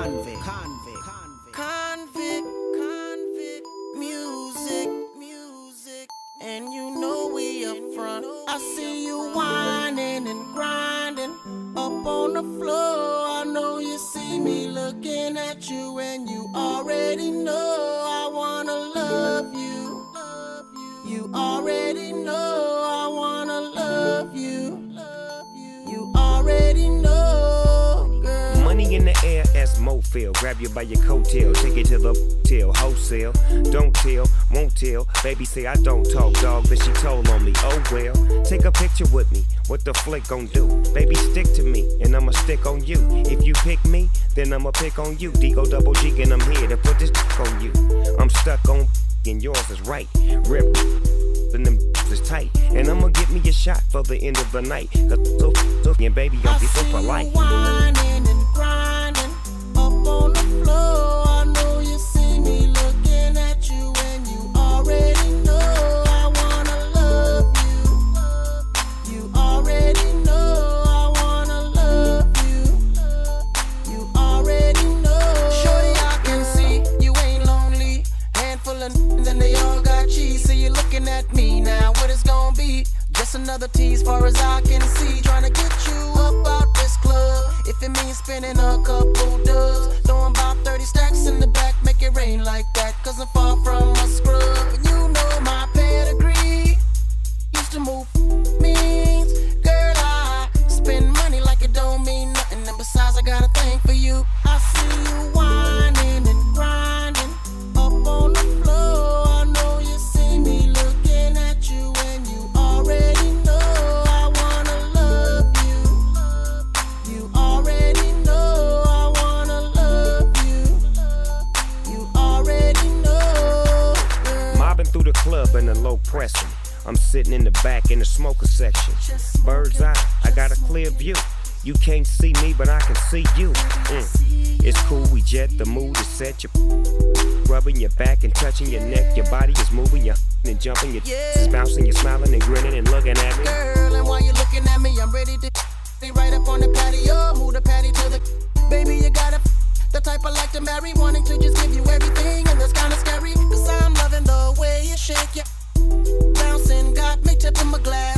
Convict, music, and you know we up front. I see you whining and grinding up on the floor. I know you see me looking at you, and you already know I wanna love you. You already know I wanna love you. You already know, girl. Money in the air as Mofil. Grab you by your coattail, take it to the till wholesale. Don't tell, won't tell. Baby say I don't talk, dog, but she told on me. Oh well, take a picture with me. What the flick gon' do? Baby, stick to me, and I'ma stick on you. If you pick me, then I'ma pick on you. D-O double G, and I'm here to put this on you. I'm stuck on and yours is right. Rip and them is tight, and I'ma get me a shot for the end of the night. Cause so and baby, I'll be so polite. Whining and grinding up on the floor. I know you see me looking at you, and you already know I wanna love you. You already know I wanna love you. You already know. Shorty, I can see you ain't lonely. Handful of and they all got cheese. So you're looking at me now. What it's gonna be? Just another tease, far as I can see. Trying to get you up out this club. If it means spending a couple dubs, throwing about 30 stacks in the back, make it rain like that. Cause I'm far from a scrub. And you know my pedigree. Used to move means. Girl, I spend money like it don't mean nothing. And besides, I got a thing for you. I see you whining and grinding up on the floor. I know you see me looking at you, and you already know I wanna love you. You already know I wanna love you. You already know, girl. Mobbing through the club in the low pressing. I'm sitting in the back in the smoker section. Bird's eye, I got a clear view. You can't see me, but I can see you. It's cool, we jet, the mood is set. You're rubbing your back and touching your neck. Your body is moving, you're and jumping. Your is bouncing, you're smiling and grinning and looking at me. Girl, and while you're looking at me, I'm ready to be right up on the patio. Move the patty to the baby, you got the type I like to marry. Wanting to just give you everything, and that's kinda scary. Cause I'm loving the way you shake your bouncing, got me tipping my glass.